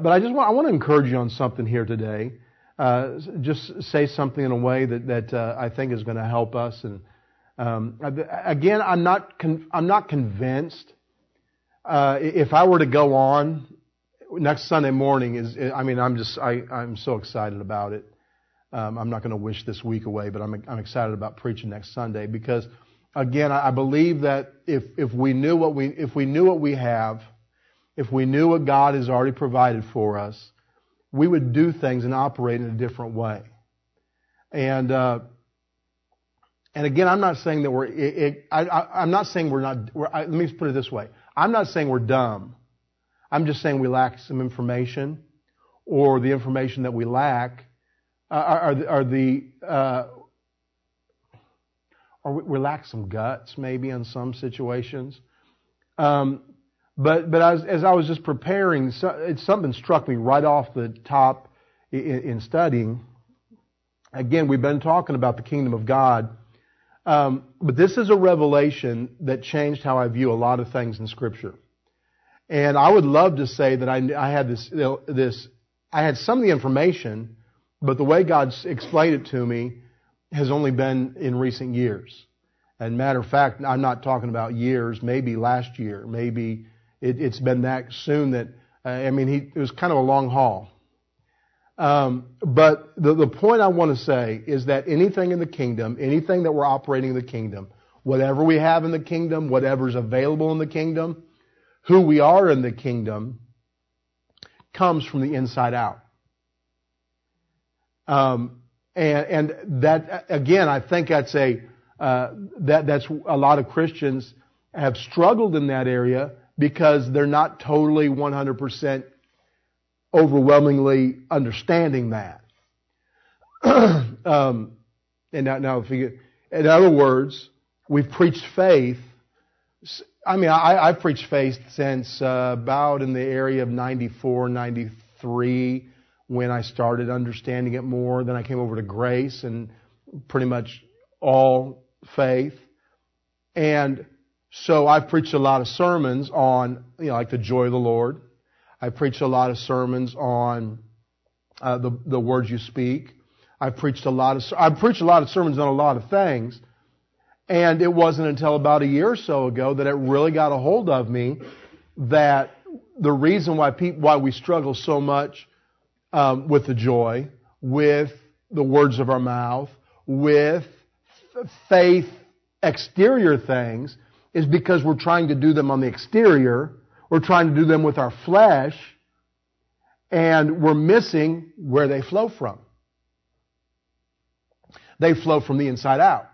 But I want to encourage you on something here today. Just say something in a way that I think is going to help us. And again, I'm not convinced. If I were to go on next Sunday morning, I'm so excited about it. I'm not going to wish this week away, but I'm excited about preaching next Sunday because, again, I believe that if we knew what we have, if we knew what God has already provided for us, we would do things and operate in a different way. And again, I'm not saying that I'm not saying we're not. Let me put it this way: I'm not saying we're dumb. I'm just saying we lack some information, or the information that we lack or we lack some guts, maybe in some situations. But as I was just preparing, something struck me right off the top in studying. Again, we've been talking about the kingdom of God, but this is a revelation that changed how I view a lot of things in Scripture. And I would love to say that I had I had some of the information, but the way God explained it to me has only been in recent years. And matter of fact, I'm not talking about years, maybe last year, maybe it's been that soon that, it was kind of a long haul. But the point I want to say is that anything in the kingdom, anything that we're operating in the kingdom, whatever we have in the kingdom, whatever's available in the kingdom, who we are in the kingdom, comes from the inside out. And that, again, I think that's that's a lot of Christians have struggled in that area because they're not totally 100% overwhelmingly understanding that. And now if you get, in other words, we've preached faith. I've preached faith since about in the area of 94, 93, when I started understanding it more. Then I came over to grace and pretty much all faith. And so I've preached a lot of sermons on, like the joy of the Lord. I preached a lot of sermons on the words you speak. I've preached a lot of sermons on a lot of things. And it wasn't until about a year or so ago that it really got a hold of me that the reason why we struggle so much with the joy, with the words of our mouth, with faith exterior things, is because we're trying to do them on the exterior. We're trying to do them with our flesh, and we're missing where they flow from. They flow from the inside out.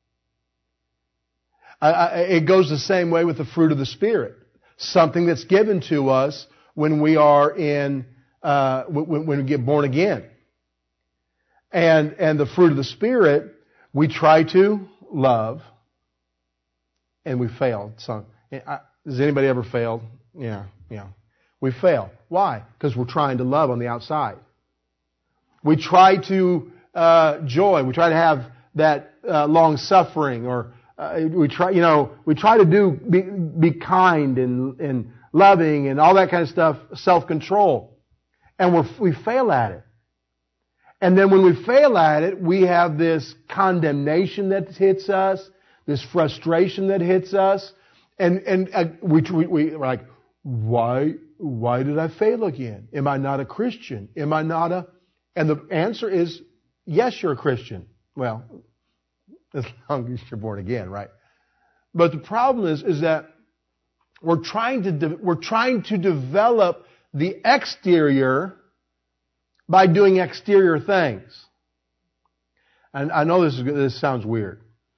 It goes the same way with the fruit of the Spirit. Something that's given to us when we are when we get born again. And the fruit of the Spirit, we try to love, and we fail. So, has anybody ever failed? Yeah. We fail. Why? Because we're trying to love on the outside. We try to joy. We try to have that long suffering, or we try to be kind and loving and all that kind of stuff, self-control, and we fail at it. And then when we fail at it, we have this condemnation that hits us, this frustration that hits us, and we're like, why did I fail again? Am I not a Christian? Am I not a? And the answer is yes, you're a Christian. Well, as long as you're born again, right? But the problem is that we're trying to develop the exterior by doing exterior things. And I know this sounds weird,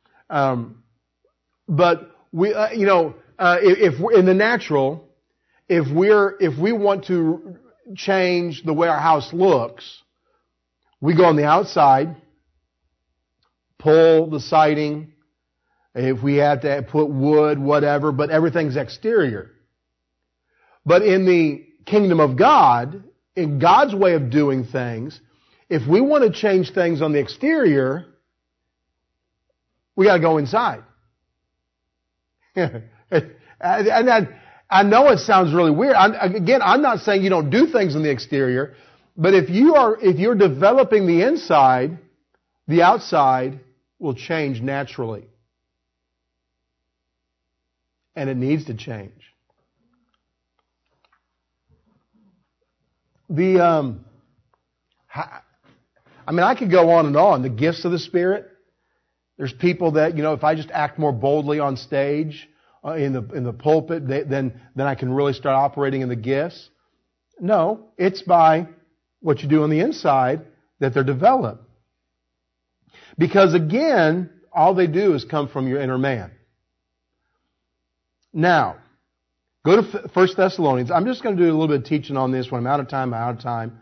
but if we're in the natural, if we want to change the way our house looks, we go on the outside, pull the siding, if we have to put wood, whatever, but everything's exterior. But in the kingdom of God, in God's way of doing things, if we want to change things on the exterior, we got to go inside. And I know it sounds really weird. I'm not saying you don't do things in the exterior, but if you're developing the inside, the outside will change naturally. And it needs to change. I could go on and on. The gifts of the Spirit. There's people that, if I just act more boldly on stage, in the pulpit, then I can really start operating in the gifts. No, it's by what you do on the inside that they're developed. Because again, all they do is come from your inner man. Now, go to 1 Thessalonians. I'm just going to do a little bit of teaching on this. When I'm out of time.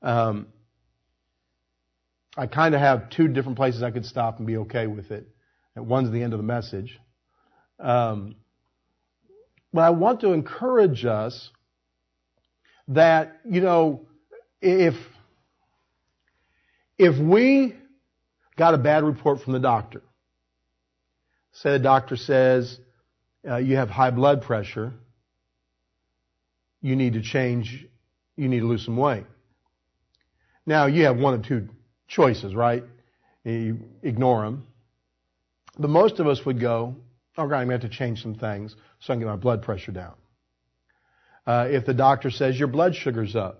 I kind of have two different places I could stop and be okay with it. And one's the end of the message. But I want to encourage us that, if we got a bad report from the doctor, say the doctor says you have high blood pressure, you need to lose some weight. Now, you have one of two choices, right? You ignore them. But most of us would go, oh, God, I'm going to have to change some things so I can get my blood pressure down. If the doctor says your blood sugar's up,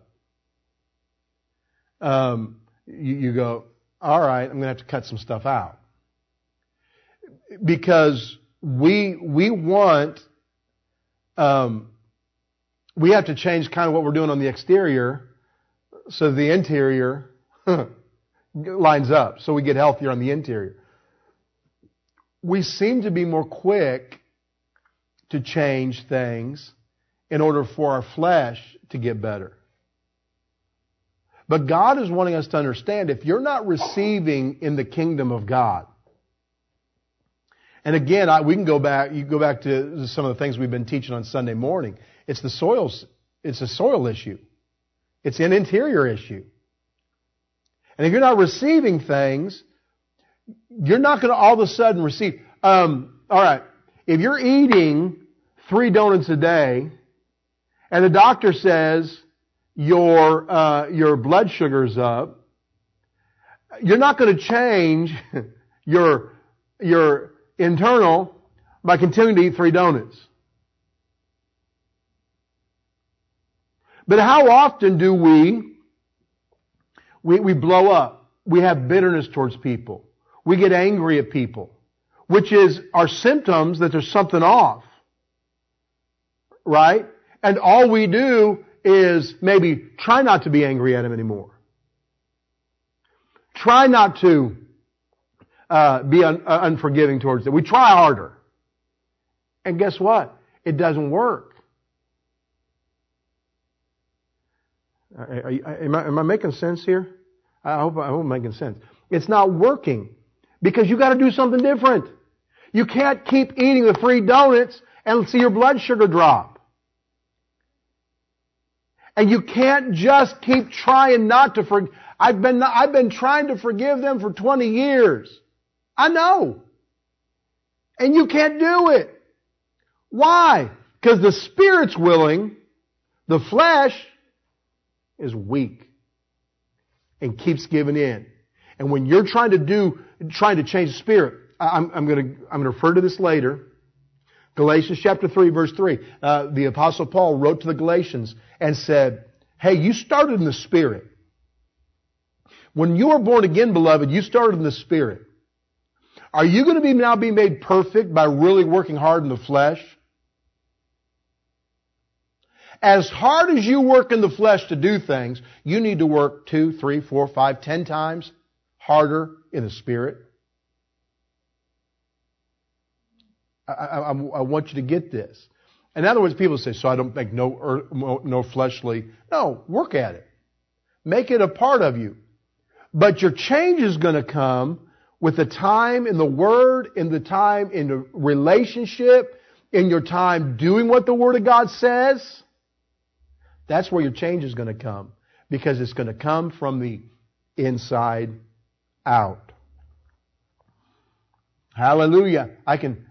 you go, all right, I'm going to have to cut some stuff out. Because we want, we have to change kind of what we're doing on the exterior so the interior lines up, so we get healthier on the interior. We seem to be more quick to change things in order for our flesh to get better. But God is wanting us to understand, if you're not receiving in the kingdom of God, and again, we can go back, you go back to some of the things we've been teaching on Sunday morning. It's a soil issue. It's an interior issue. And if you're not receiving things, you're not going to all of a sudden receive. All right, if you're eating 3 donuts a day, and the doctor says your blood sugar's up, you're not going to change your internal by continuing to eat 3 donuts. But how often do we blow up? We have bitterness towards people. We get angry at people, which are symptoms that there's something off. Right? And all we do is maybe try not to be angry at them anymore. Try not to be unforgiving towards them. We try harder. And guess what? It doesn't work. Am I making sense here? I hope I'm making sense. It's not working because you got to do something different. You can't keep eating the 3 donuts and see your blood sugar drop. And you can't just keep trying not to forgive. I've been trying to forgive them for 20 years. I know. And you can't do it. Why? Because the Spirit's willing, the flesh is weak and keeps giving in. And when you're trying to change the Spirit, I'm going to refer to this later. Galatians chapter 3, verse 3. The Apostle Paul wrote to the Galatians and said, hey, you started in the Spirit. When you were born again, beloved, you started in the Spirit. Are you going to now be made perfect by really working hard in the flesh? As hard as you work in the flesh to do things, you need to work 2, 3, 4, 5, 10 times harder in the Spirit. I want you to get this. In other words, people say, so I don't make no fleshly. No, work at it. Make it a part of you. But your change is going to come with the time in the Word, in the time in the relationship, in your time doing what the Word of God says. That's where your change is going to come. Because it's going to come from the inside out. Hallelujah.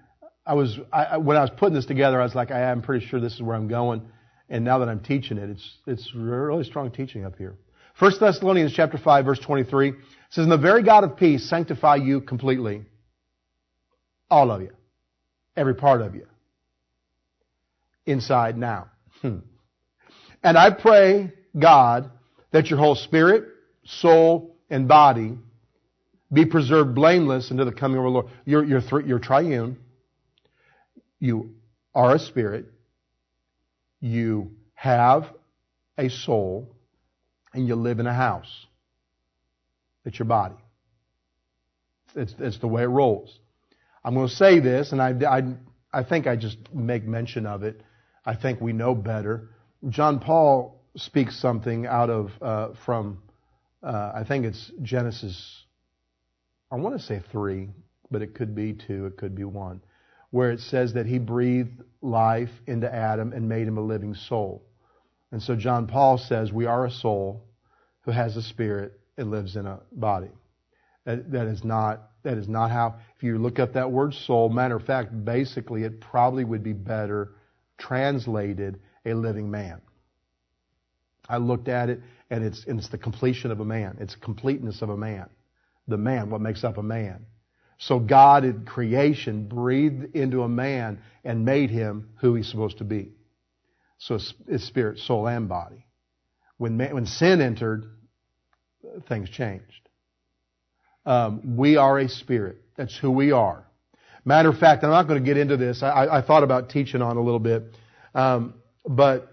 when I was putting this together, I was like, I'm pretty sure this is where I'm going. And now that I'm teaching it, it's really strong teaching up here. 1 Thessalonians chapter 5, verse 23 says, "And the very God of peace sanctify you completely." All of you. Every part of you. Inside now. "And I pray, God, that your whole spirit, soul, and body be preserved blameless until the coming of our Lord." You're triune. You are a spirit. You have a soul. And you live in a house. It's your body. It's the way it rolls. I'm going to say this, and I think I just make mention of it. I think we know better. John Paul speaks something out of from I think it's Genesis. I want to say 3, but it could be 2, it could be 1, where it says that he breathed life into Adam and made him a living soul. And so John Paul says we are a soul who has a spirit and lives in a body. That is not how, if you look up that word soul, matter of fact, basically it probably would be better translated a living man. I looked at it, and it's the completion of a man. It's the completeness of a man. The man, what makes up a man. So God in creation breathed into a man and made him who he's supposed to be. So it's spirit, soul, and body. When sin entered, things changed. We are a spirit. That's who we are. Matter of fact, I'm not going to get into this. I thought about teaching on a little bit, but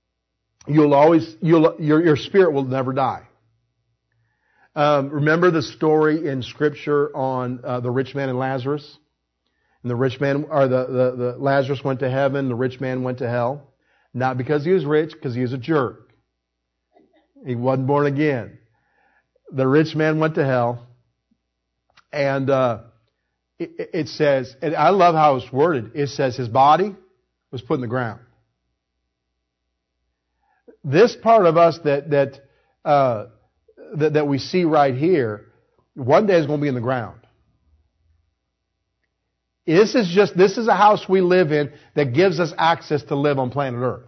your spirit will never die. Remember the story in Scripture on the rich man and Lazarus? And the rich man, or the Lazarus went to heaven, the rich man went to hell. Not because he was rich, because he was a jerk. He wasn't born again. The rich man went to hell. And it says, and I love how it's worded, it says his body was put in the ground. This part of us that we see right here, one day is going to be in the ground. This is a house we live in that gives us access to live on planet Earth.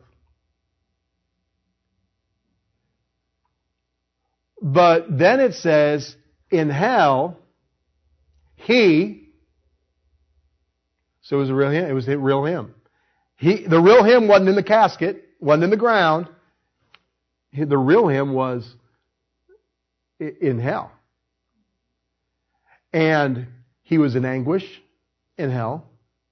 But then it says, in hell, so it was a real him. It was the real him. The real him wasn't in the casket, wasn't in the ground. The real him was in hell. And he was in anguish in hell.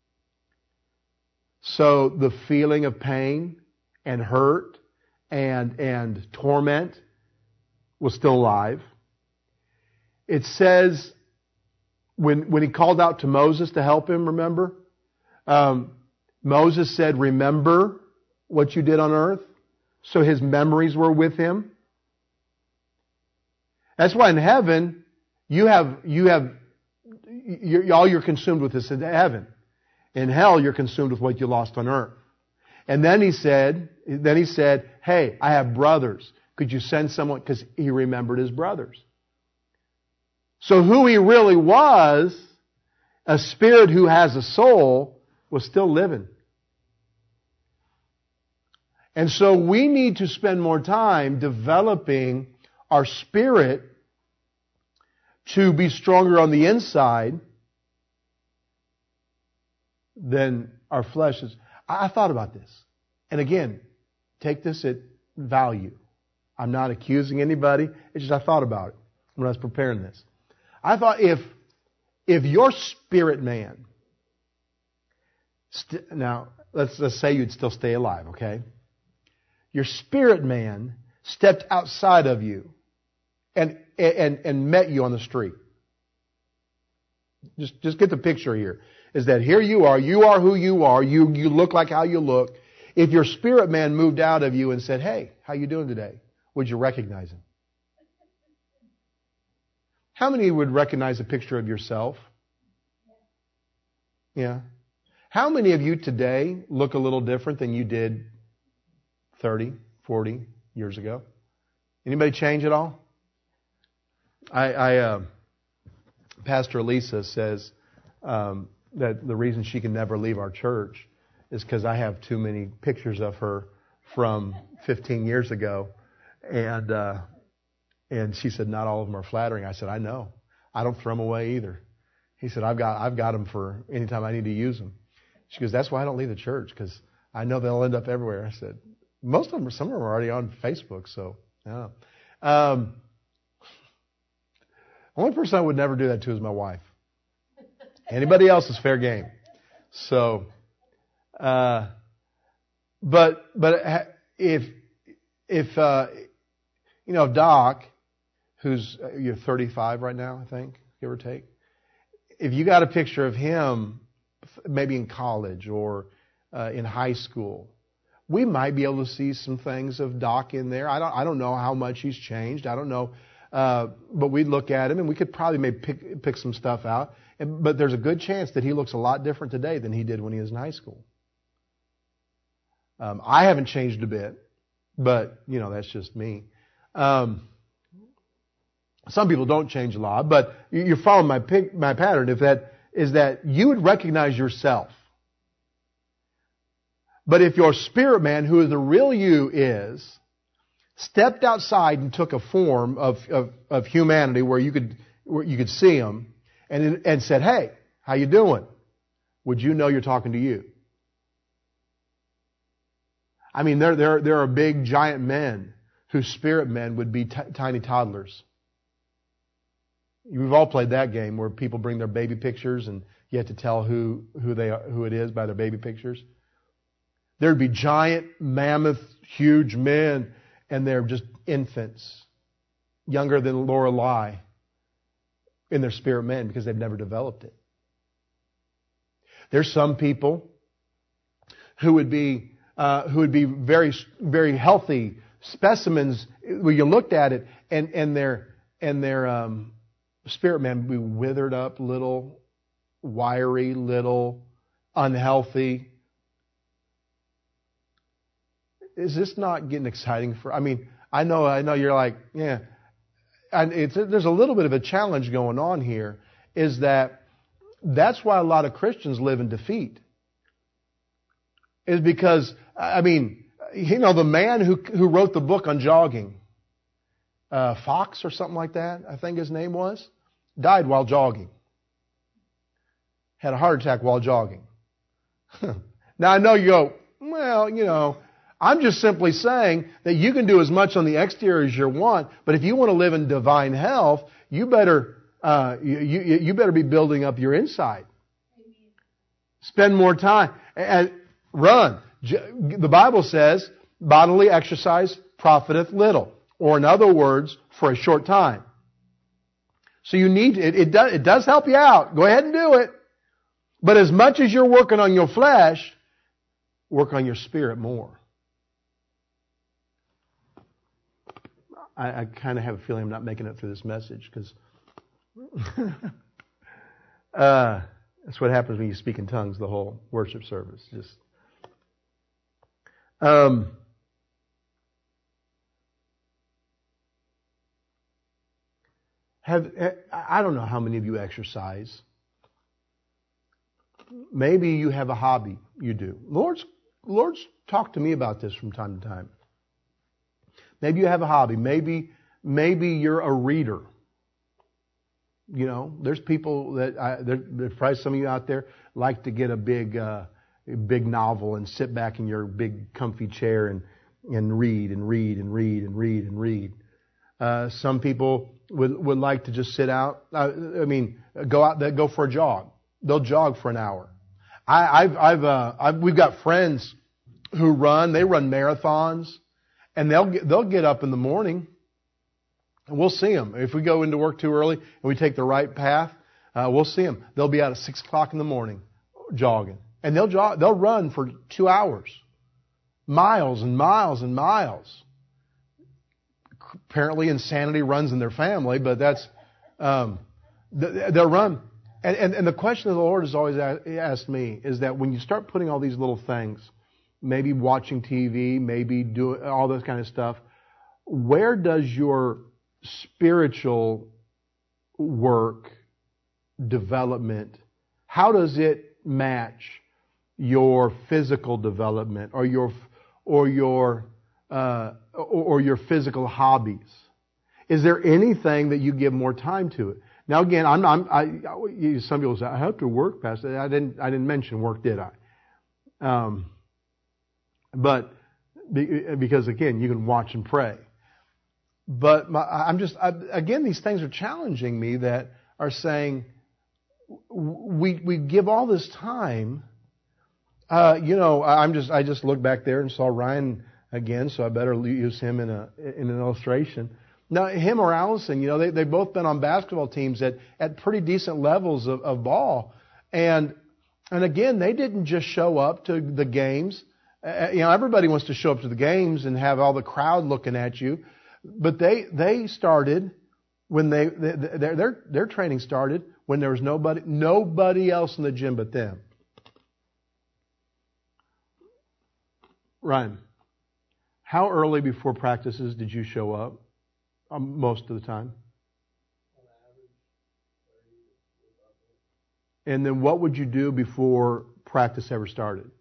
So the feeling of pain and hurt and torment was still alive. It says when he called out to Moses to help him, remember? Moses said, "Remember what you did on earth." So his memories were with him. That's why in heaven, all you're consumed with is in heaven. In hell, you're consumed with what you lost on earth. And then he said, "Hey, I have brothers. Could you send someone?" Because he remembered his brothers. So who he really was, a spirit who has a soul, was still living. And so we need to spend more time developing our spirit to be stronger on the inside than our flesh is. I thought about this. And again, take this at value. I'm not accusing anybody. It's just I thought about it when I was preparing this. I thought if your spirit man, now let's say you'd still stay alive, okay? Your spirit man stepped outside of you and met you on the street. Just get the picture here. Is that here you are who you are, you look like how you look. If your spirit man moved out of you and said, "Hey, how you doing today?" Would you recognize him? How many would recognize a picture of yourself? Yeah. How many of you today look a little different than you did 30, 40 years ago? Anybody change at all? Pastor Elisa says, that the reason she can never leave our church is because I have too many pictures of her from 15 years ago. And she said, not all of them are flattering. I said, I know. I don't throw them away either. He said, I've got them for any time I need to use them. She goes, that's why I don't leave the church, because I know they'll end up everywhere. I said, some of them are already on Facebook, so yeah. Only person I would never do that to is my wife. Anybody else is fair game. So, but if Doc, who's you're 35 right now, I think, give or take. If you got a picture of him, maybe in college or in high school, we might be able to see some things of Doc in there. I don't know how much he's changed. I don't know, but we'd look at him and we could probably maybe pick some stuff out. But there's a good chance that he looks a lot different today than he did when he was in high school. I haven't changed a bit, but that's just me. Some people don't change a lot, but you're following my pattern. If that is that you would recognize yourself. But if your spirit man, who is the real you, stepped outside and took a form of humanity where you could see him and said, "Hey, how you doing?" Would you know you're talking to you? I mean, there are big giant men whose spirit men would be tiny toddlers. We've all played that game where people bring their baby pictures and you have to tell who it is by their baby pictures. There'd be giant, mammoth, huge men, and they're just infants, younger than Lorelei, in their spirit men because they've never developed it. There's some people who would be very, very healthy specimens where you looked at it and their spirit man would be withered up, little, wiry, little, unhealthy. Is this not getting exciting I know you're like, yeah. And there's a little bit of a challenge going on here, is that's why a lot of Christians live in defeat. Is because, the man who wrote the book on jogging, Fox or something like that, I think his name was, died while jogging. Had a heart attack while jogging. Now I know you go, well, I'm just simply saying that you can do as much on the exterior as you want, but if you want to live in divine health, you better you better be building up your inside. Spend more time and run. The Bible says, bodily exercise profiteth little, or in other words, for a short time. So you need it does help you out. Go ahead and do it. But as much as you're working on your flesh, work on your spirit more. I kind of have a feeling I'm not making it through this message because that's what happens when you speak in tongues the whole worship service. Just I don't know how many of you exercise. Maybe you have a hobby you do. Lord's talked to me about this from time to time. Maybe you have a hobby. Maybe you're a reader. There's people there's probably some of you out there like to get a big novel and sit back in your big comfy chair and read and read and read and read and read. Some people would like to just sit out. Go out there, go for a jog. They'll jog for an hour. We've got friends who run. They run marathons, and they'll get up in the morning, and we'll see them. If we go into work too early and we take the right path, we'll see them. They'll be out at 6 o'clock in the morning jogging, and they'll run for 2 hours, miles and miles and miles. Apparently, insanity runs in their family, but that's they'll run. And the question of the Lord has always asked me is that when you start putting all these little things, maybe watching TV, maybe doing all this kind of stuff, where does your spiritual work, development, how does it match your physical development or your physical hobbies? Is there anything that you give more time to it? Now again, some people say, I have to work, Pastor. I didn't mention work, did I? But because again, you can watch and pray. But again, these things are challenging me that are saying we give all this time. I just looked back there and saw Ryan again, so I better use him in an illustration. Now, him or Allison, they've both been on basketball teams at pretty decent levels of ball. And again, they didn't just show up to the games. Everybody wants to show up to the games and have all the crowd looking at you. But they started when their training started when there was nobody else in the gym but them. Ryan, how early before practices did you show up? Most of the time. And then what would you do before practice ever started?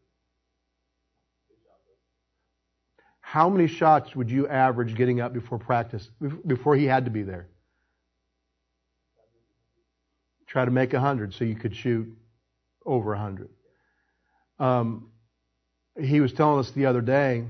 How many shots would you average getting up before practice, before he had to be there? Try to make 100 so you could shoot over 100. He was telling us the other day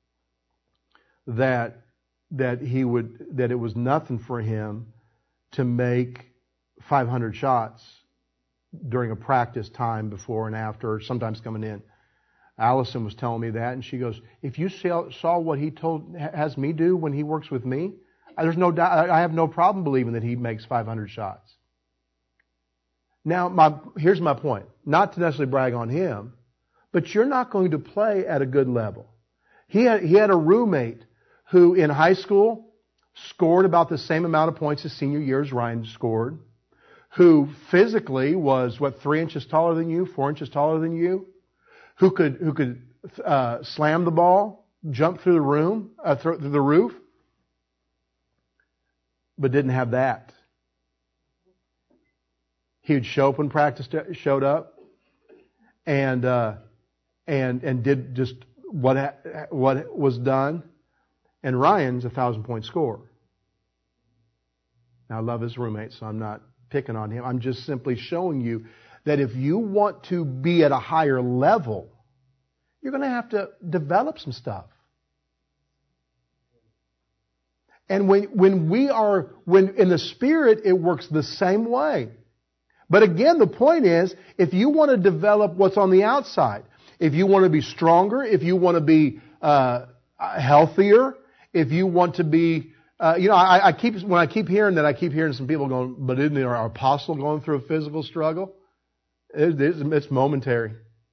that it was nothing for him to make 500 shots during a practice time before and after, or sometimes coming in. Allison was telling me that, and she goes, if you saw what he has me do when he works with me, there's no doubt, I have no problem believing that he makes 500 shots. Now, here's my point. Not to necessarily brag on him, but you're not going to play at a good level. He had a roommate who in high school scored about the same amount of points his senior year as Ryan scored, who physically was, 3 inches taller than you, 4 inches taller than you, who could slam the ball, jump through through the roof, but didn't have that. He would show up when practice showed up, and did just what was done. And Ryan's a 1,000-point scorer. Now, I love his roommate, so I'm not picking on him. I'm just simply showing you that if you want to be at a higher level, you're going to have to develop some stuff. And when in the Spirit, it works the same way. But again, the point is, if you want to develop what's on the outside, if you want to be stronger, if you want to be healthier, if you want to be, when I keep hearing some people going, but isn't our apostle going through a physical struggle? It's momentary.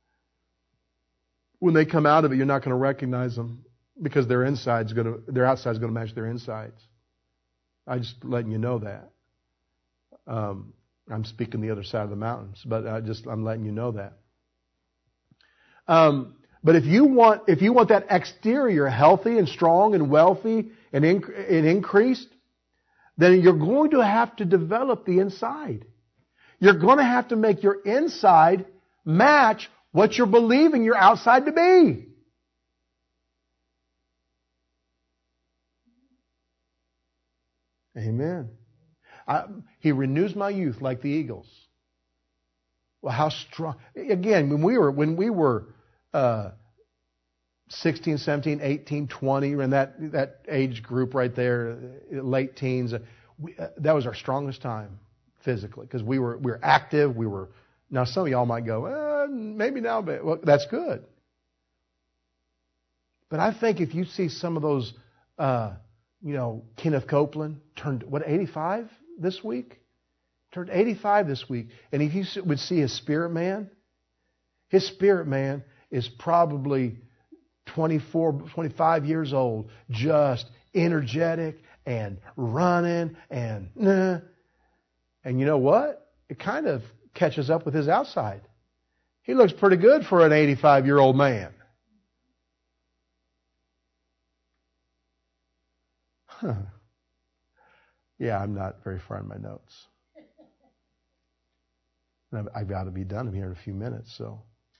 When they come out of it, you're not going to recognize them because their outside's going to match their insides. I'm just letting you know that. I'm speaking the other side of the mountains, but I'm letting you know that. But if you want that exterior healthy and strong and wealthy and increased, then you're going to have to develop the inside. You're going to have to make your inside match what you're believing your outside to be. Amen. He renews my youth like the eagles. Well, how strong. Again, when we were 16, 17, 18, 20, in that age group right there, late teens, that was our strongest time physically because we were active. Now some of y'all might go, maybe now, but well, that's good. But I think if you see some of those, Kenneth Copeland turned 85 this week, turned 85 this week, and if you would see his spirit man is probably 24, 25 years old, just energetic and running and you know what? It kind of catches up with his outside. He looks pretty good for an 85-year-old man. Huh. Yeah, I'm not very far in my notes. And I've got to be done here in a few minutes, so.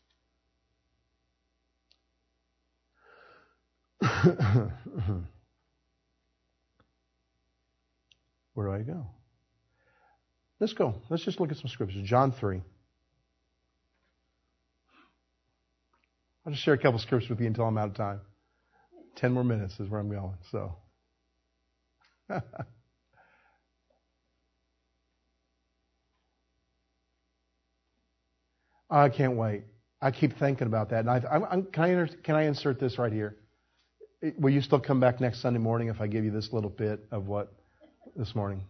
Where do I go? Let's go. Let's just look at some scriptures. John 3. I'll just share a couple scriptures with you until I'm out of time. 10 more minutes is where I'm going. So, I can't wait. I keep thinking about that. And can I insert this right here? Will you still come back next Sunday morning if I give you this little bit of what this morning?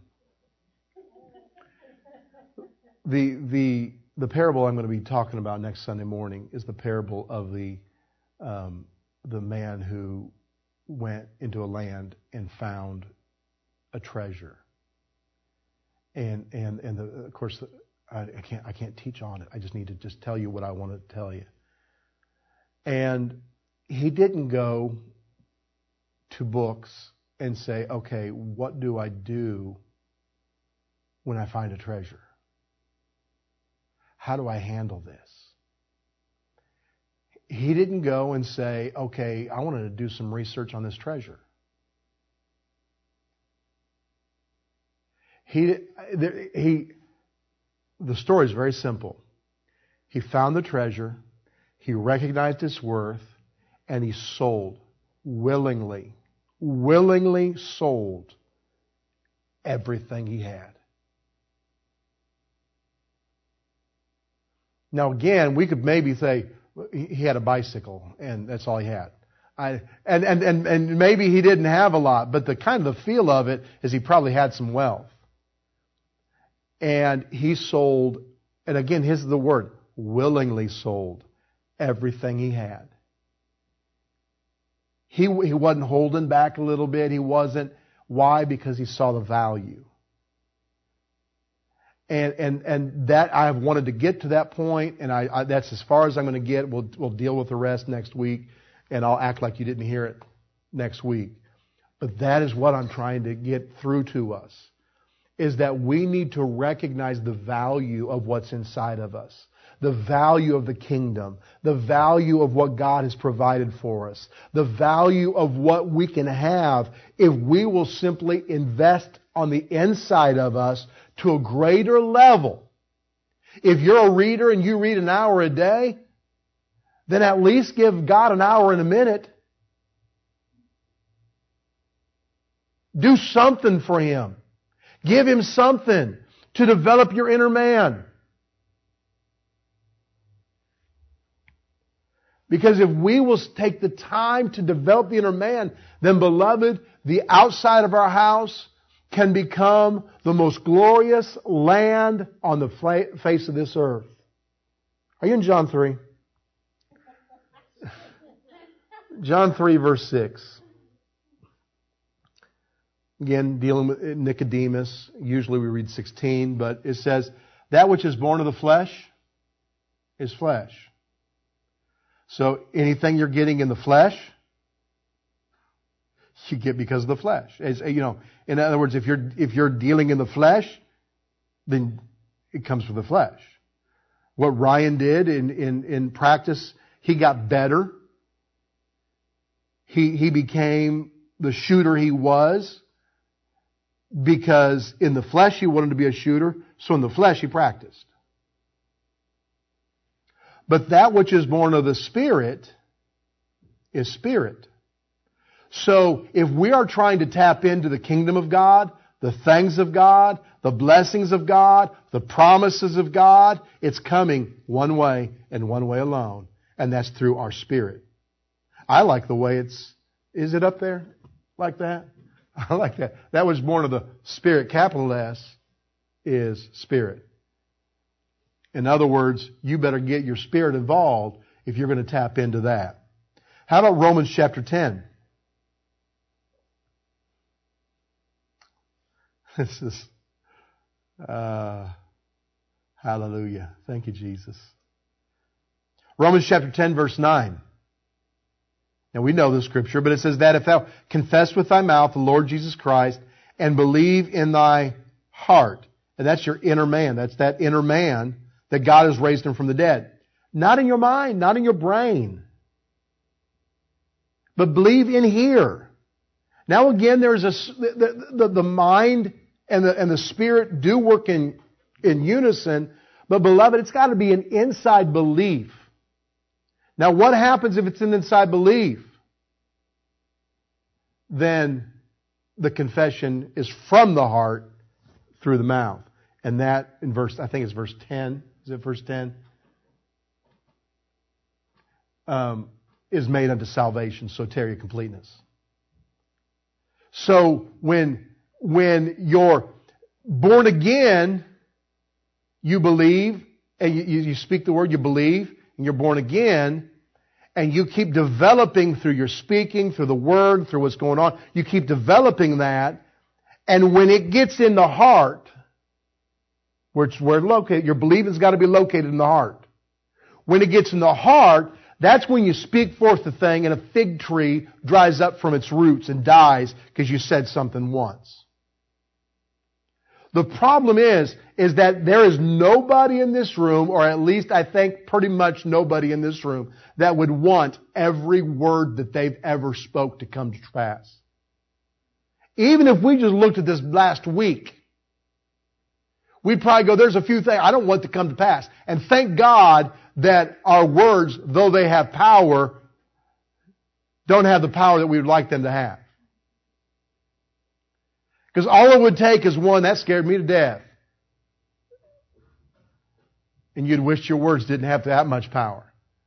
The parable I'm going to be talking about next Sunday morning is the parable of the man who went into a land and found a treasure. And of course I can't teach on it. I just need to just tell you what I want to tell you. And he didn't go to books and say, okay, what do I do when I find a treasure? How do I handle this? He didn't go and say, okay, I wanted to do some research on this treasure. The story is very simple. He found the treasure, he recognized its worth, and he sold, willingly sold everything he had. Now again, we could maybe say he had a bicycle and that's all he had. And maybe he didn't have a lot, but the kind of the feel of it is he probably had some wealth. And he sold, and again, here's the word, willingly sold everything he had. He wasn't holding back a little bit. He wasn't. Why? Because he saw the value. And that I've wanted to get to that point, and I that's as far as I'm going to get. We'll deal with the rest next week, and I'll act like you didn't hear it next week. But that is what I'm trying to get through to us, is that we need to recognize the value of what's inside of us, the value of the kingdom, the value of what God has provided for us, the value of what we can have if we will simply invest on the inside of us to a greater level. If you're a reader and you read an hour a day, then at least give God an hour and a minute. Do something for Him. Give Him something to develop your inner man. Because if we will take the time to develop the inner man, then beloved, the outside of our house can become the most glorious land on the face of this earth. Are you in John 3? John 3 verse 6. Again, dealing with Nicodemus. Usually we read 16, but it says, that which is born of the flesh is flesh. So anything you're getting in the flesh, you get because of the flesh. As, you know, in other words, if you're dealing in the flesh, then it comes from the flesh. What Ryan did in practice, he got better. He became the shooter he was because in the flesh he wanted to be a shooter, so in the flesh he practiced. But that which is born of the Spirit is spirit. So if we are trying to tap into the kingdom of God, the things of God, the blessings of God, the promises of God, it's coming one way and one way alone. And that's through our spirit. I like the way is it up there like that? I like that. That was born of the Spirit, capital S, is spirit. In other words, you better get your spirit involved if you're going to tap into that. How about Romans chapter 10? This is, hallelujah. Thank you, Jesus. Romans chapter 10, verse 9. Now we know the scripture, but it says that if thou confess with thy mouth the Lord Jesus Christ and believe in thy heart, and that's your inner man, that's that inner man that God has raised Him from the dead. Not in your mind, not in your brain. But believe in here. Now again, there's the mind and the Spirit do work in unison. But beloved, it's got to be an inside belief. Now what happens if it's an inside belief? Then the confession is from the heart through the mouth. And that in I think it's verse 10. Is it verse 10? Is made unto salvation, soteria, completeness. So when you're born again, you believe, and you speak the word, you believe, and you're born again, and you keep developing through your speaking, through the word, through what's going on. You keep developing that, and when it gets in the heart, where it's located, your believing's got to be located in the heart. When it gets in the heart, that's when you speak forth the thing and a fig tree dries up from its roots and dies because you said something once. The problem is that there is nobody in this room, or at least I think pretty much nobody in this room, that would want every word that they've ever spoke to come to pass. Even if we just looked at this last week, we'd probably go, there's a few things I don't want to come to pass. And thank God that our words, though they have power, don't have the power that we would like them to have. Because all it would take is one, that scared me to death. And you'd wish your words didn't have that much power.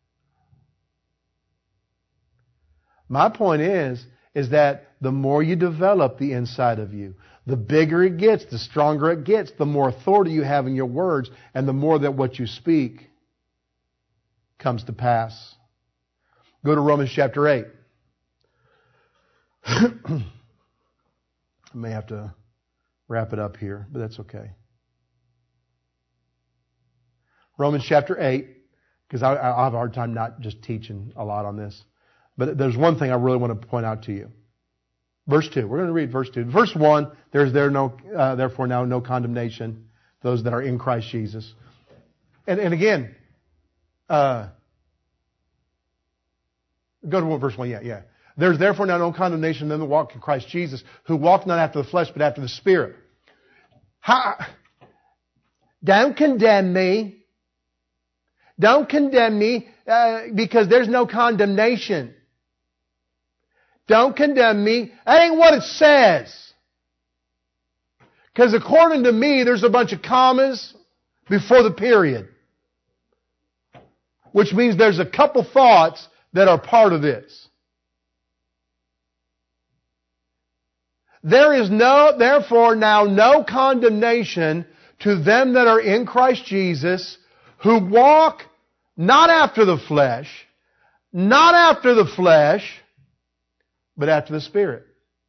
My point is that the more you develop the inside of you, the bigger it gets, the stronger it gets, the more authority you have in your words, and the more that what you speak comes to pass. Go to Romans chapter 8. I may have to wrap it up here, but that's okay. Romans chapter 8, because I have a hard time not just teaching a lot on this. But there's one thing I really want to point out to you. Verse 2. We're going to read verse 2. Verse 1, therefore now no condemnation, those that are in Christ Jesus. And again, go to verse 1. Yeah. There's therefore now no condemnation in them that walk in Christ Jesus, who walk not after the flesh, but after the Spirit. Don't condemn me. Don't condemn me because there's no condemnation. Don't condemn me. That ain't what it says. Because according to me, there's a bunch of commas before the period. Which means there's a couple thoughts that are part of this. There is therefore now no condemnation to them that are in Christ Jesus, who walk not after the flesh, but after the Spirit.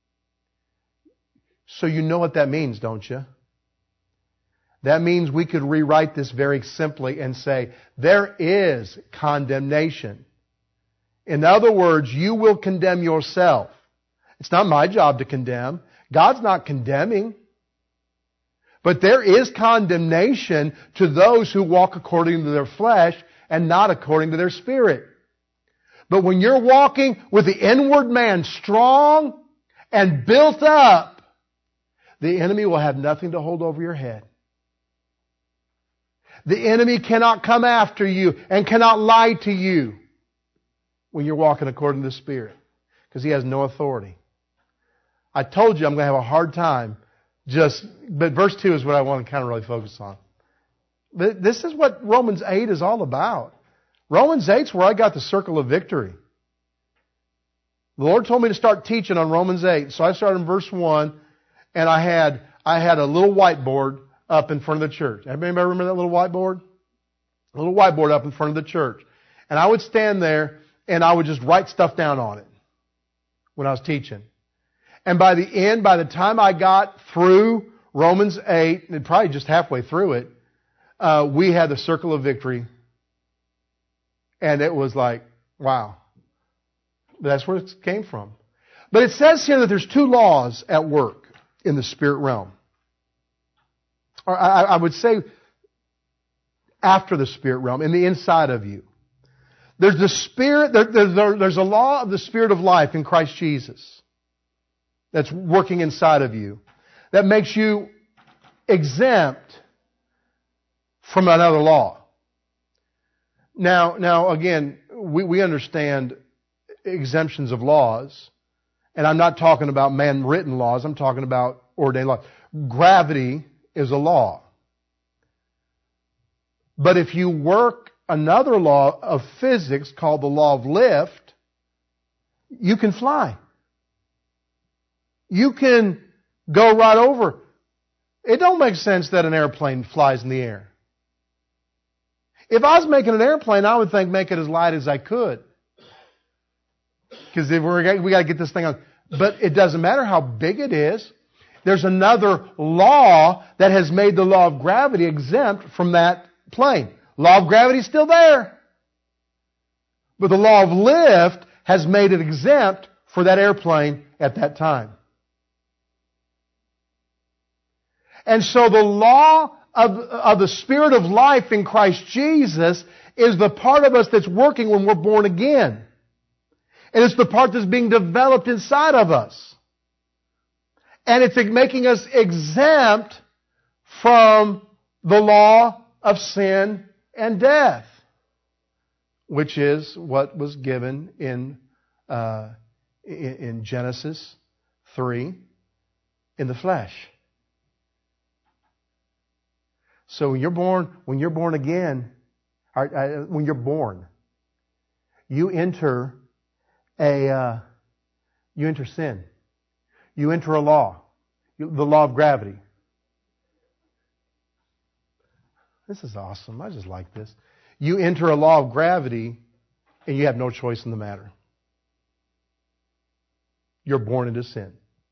So you know what that means, don't you? That means we could rewrite this very simply and say, there is condemnation. In other words, you will condemn yourself. It's not my job to condemn. God's not condemning. But there is condemnation to those who walk according to their flesh and not according to their spirit. But when you're walking with the inward man strong and built up, the enemy will have nothing to hold over your head. The enemy cannot come after you and cannot lie to you when you're walking according to the Spirit, because he has no authority. I told you I'm going to have a hard time but verse 2 is what I want to kind of really focus on. This is what Romans 8 is all about. Romans 8 is where I got the circle of victory. The Lord told me to start teaching on Romans 8. So I started in verse 1, and I had a little whiteboard up in front of the church. Anybody remember that little whiteboard? A little whiteboard up in front of the church. And I would stand there, and I would just write stuff down on it when I was teaching. And by the time I got through Romans 8, and probably just halfway through it, we had the circle of victory. And it was like, wow. That's where it came from. But it says here that there's two laws at work in the spirit realm. Or I would say, after the spirit realm, in the inside of you. There's the spirit, there's a law of the Spirit of life in Christ Jesus that's working inside of you that makes you exempt from another law. Now again, we understand exemptions of laws, and I'm not talking about man-written laws, I'm talking about ordained laws. Gravity is a law. But if you work another law of physics called the law of lift, you can fly. You can go right over. It don't make sense that an airplane flies in the air. If I was making an airplane, I would think make it as light as I could. Because we got to get this thing on. But it doesn't matter how big it is. There's another law that has made the law of gravity exempt from that plane. Law of gravity is still there. But the law of lift has made it exempt for that airplane at that time. And so the law of the Spirit of life in Christ Jesus is the part of us that's working when we're born again. And it's the part that's being developed inside of us. And it's making us exempt from the law of sin and death, which is what was given in Genesis 3 in the flesh. So when you're born again, when you're born, you enter sin. You enter a law, the law of gravity. This is awesome. I just like this. You enter a law of gravity and you have no choice in the matter. You're born into sin.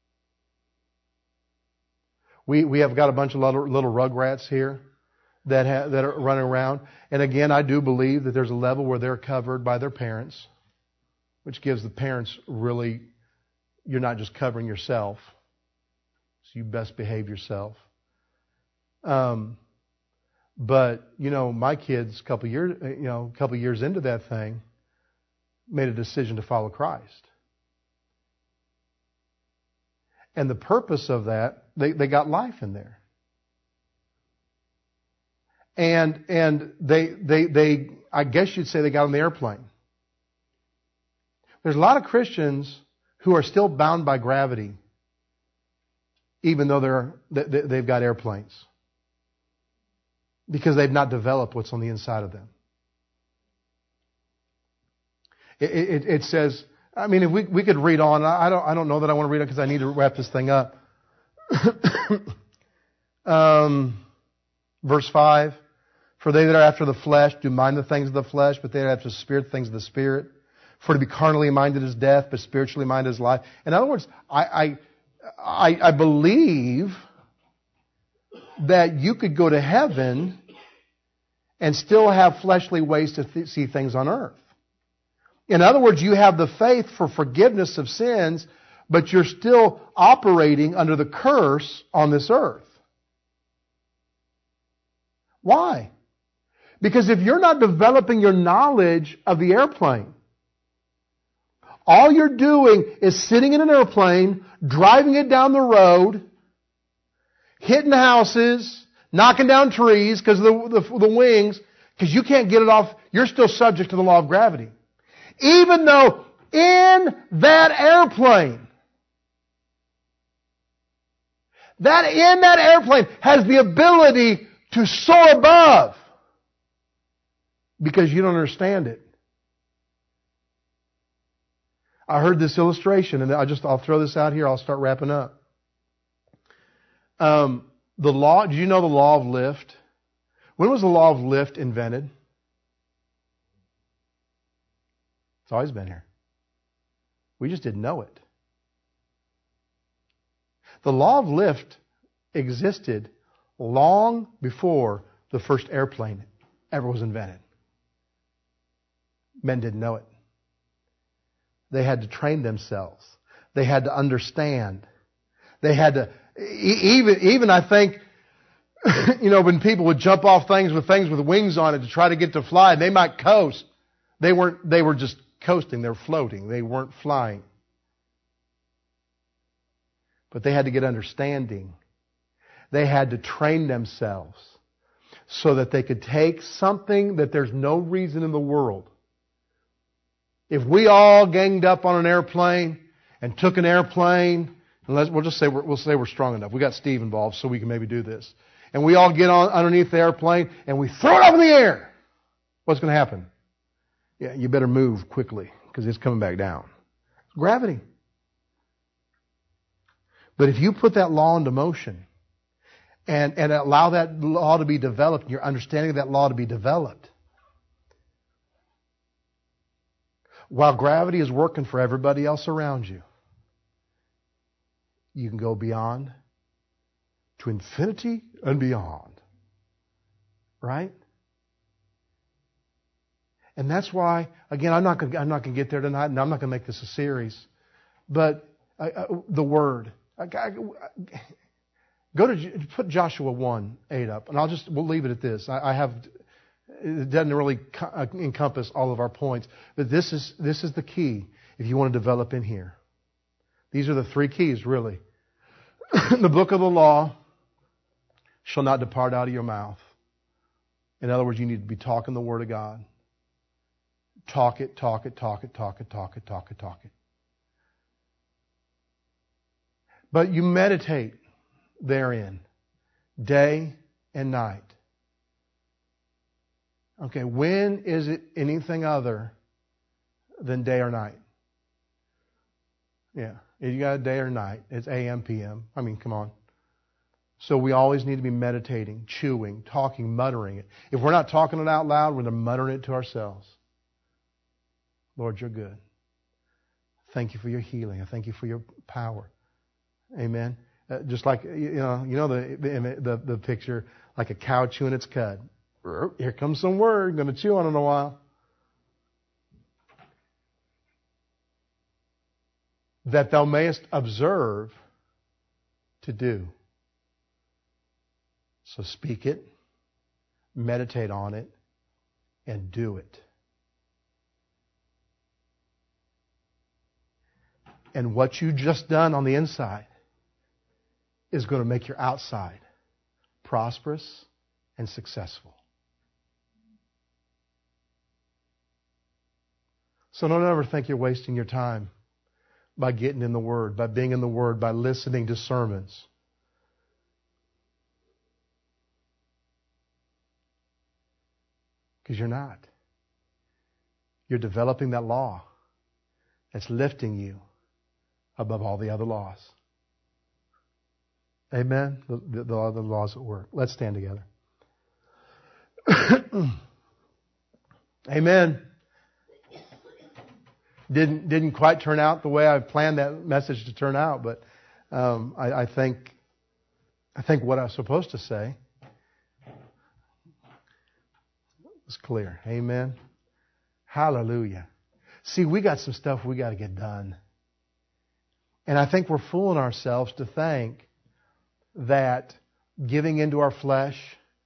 We have got a bunch of little rugrats here that are running around. And again, I do believe that there's a level where they're covered by their parents, which gives the parents really, you're not just covering yourself, so you best behave yourself. But my kids, a couple years into that thing, made a decision to follow Christ. And the purpose of that, they got life in there. And they I guess you'd say they got on the airplane. There's a lot of Christians who are still bound by gravity, even though they've got airplanes, because they've not developed what's on the inside of them. It says, I mean, if we could read on. I don't know that I want to read it because I need to wrap this thing up. Verse 5, for they that are after the flesh do mind the things of the flesh, but they that are after the Spirit, things of the Spirit. For to be carnally minded is death, but spiritually minded is life. In other words, I believe that you could go to heaven and still have fleshly ways to see things on earth. In other words, you have the faith for forgiveness of sins, but you're still operating under the curse on this earth. Why? Because if you're not developing your knowledge of the airplane, all you're doing is sitting in an airplane, driving it down the road, hitting houses, knocking down trees because of the wings, because you can't get it off. You're still subject to the law of gravity. Even though in that airplane, has the ability to soar above, because you don't understand it. I heard this illustration, and I'll throw this out here. I'll start wrapping up. Did you know the law of lift? When was the law of lift invented? It's always been here. We just didn't know it. The law of lift existed long before the first airplane ever was invented. Men didn't know it. They had to train themselves. They had to understand. They had to, even I think, When people would jump off things with wings on it to try to get to fly, they might coast. They were just coasting. They were floating. They weren't flying. But they had to get understanding. They had to train themselves so that they could take something that there's no reason in the world. If we all ganged up on an airplane and took an airplane, and we'll say we're strong enough. We got Steve involved, so we can maybe do this. And we all get on underneath the airplane and we throw it up in the air. What's going to happen? Yeah, you better move quickly because it's coming back down. Gravity. But if you put that law into motion and allow that law to be developed, and your understanding of that law to be developed, while gravity is working for everybody else around you, you can go beyond to infinity and beyond. Right? And that's why, again, I'm not going to get there tonight, and I'm not going to make this a series. But the Word. Put Joshua 1:8 up, and we'll leave it at this. It doesn't really encompass all of our points, but this is the key if you want to develop in here. These are the three keys, really. The book of the law shall not depart out of your mouth. In other words, you need to be talking the Word of God. Talk it, talk it, talk it, talk it, talk it, talk it, talk it. But you meditate therein, day and night. Okay, when is it anything other than day or night? Yeah, you got a day or night. It's AM, PM. I mean, come on. So we always need to be meditating, chewing, talking, muttering it. If we're not talking it out loud, we're muttering it to ourselves. Lord, you're good. Thank you for your healing. I thank you for your power. Amen. Just like the picture, like a cow chewing its cud. Here comes some word. I'm going to chew on it in a while. That thou mayest observe to do. So speak it, meditate on it, and do it. And what you just done on the inside is going to make your outside prosperous and successful. So don't ever think you're wasting your time by getting in the Word, by being in the Word, by listening to sermons. Because you're not. You're developing that law that's lifting you above all the other laws. Amen? The other laws at work. Let's stand together. Amen. Didn't quite turn out the way I planned that message to turn out, but I think what I was supposed to say was clear. Amen. Hallelujah. See, we got some stuff we got to get done. And I think we're fooling ourselves to think that giving into our flesh.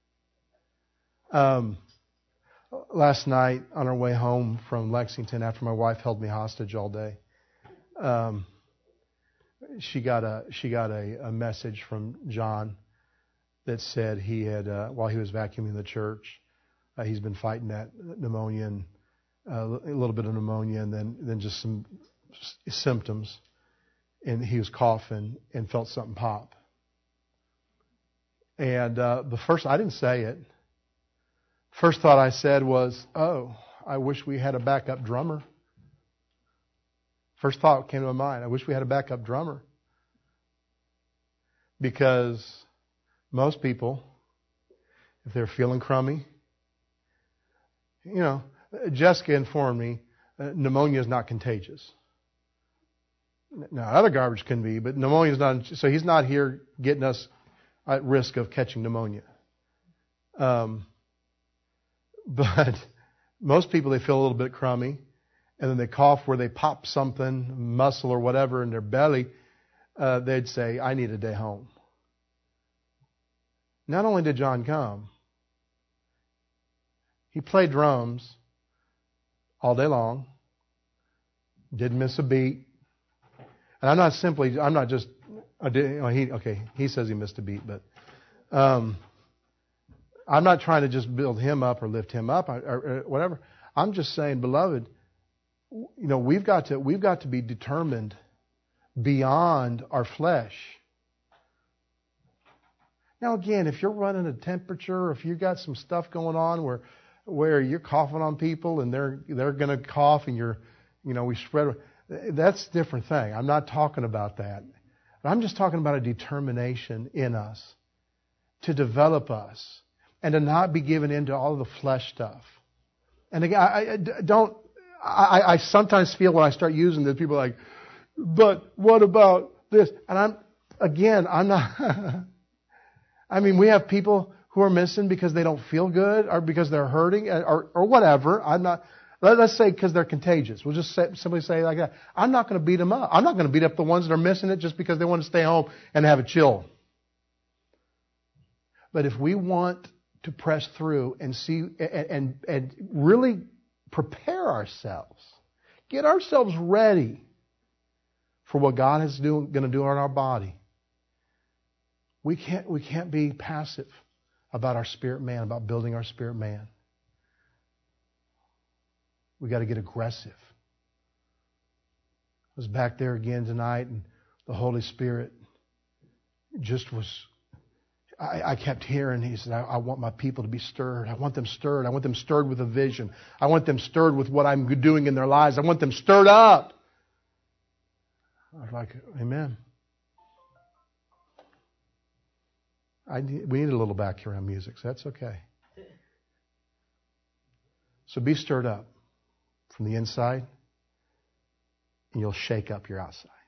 Last night on our way home from Lexington, after my wife held me hostage all day, she got a message from John that said he had while he was vacuuming the church, he's been fighting that pneumonia and a little bit of pneumonia, and then just some symptoms. And he was coughing and felt something pop. And the first, I didn't say it. First thought I said was, oh, I wish we had a backup drummer. First thought came to my mind, I wish we had a backup drummer. Because most people, if they're feeling crummy, Jessica informed me pneumonia is not contagious. Now, other garbage can be, but pneumonia is not. So he's not here getting us at risk of catching pneumonia. But most people, they feel a little bit crummy, and then they cough where they pop something, muscle or whatever in their belly. They'd say, I need a day home. Not only did John come, he played drums all day long, didn't miss a beat. And he says he missed a beat, but I'm not trying to just build him up or lift him up or whatever. I'm just saying, beloved, we've got to be determined beyond our flesh. Now again, if you're running a temperature, or if you've got some stuff going on where you're coughing on people and they're going to cough and we spread, that's a different thing. I'm not talking about that. I'm just talking about a determination in us to develop us and to not be given into all of the flesh stuff. And again, I sometimes feel when I start using this, people are like, but what about this? And I'm not, we have people who are missing because they don't feel good or because they're hurting or whatever. Let's say because they're contagious. We'll just simply say like that. I'm not going to beat them up. I'm not going to beat up the ones that are missing it just because they want to stay home and have a chill. But if we want to press through and see and really prepare ourselves, get ourselves ready for what God is going to do in our body, we can't be passive about our spirit man, about building our spirit man. We got to get aggressive. I was back there again tonight, and the Holy Spirit just was. I kept hearing. He said, "I want my people to be stirred. I want them stirred. I want them stirred with a vision. I want them stirred with what I'm doing in their lives. I want them stirred up." I was like, "Amen." We need a little background music, so that's okay. So be stirred up from the inside, and you'll shake up your outside.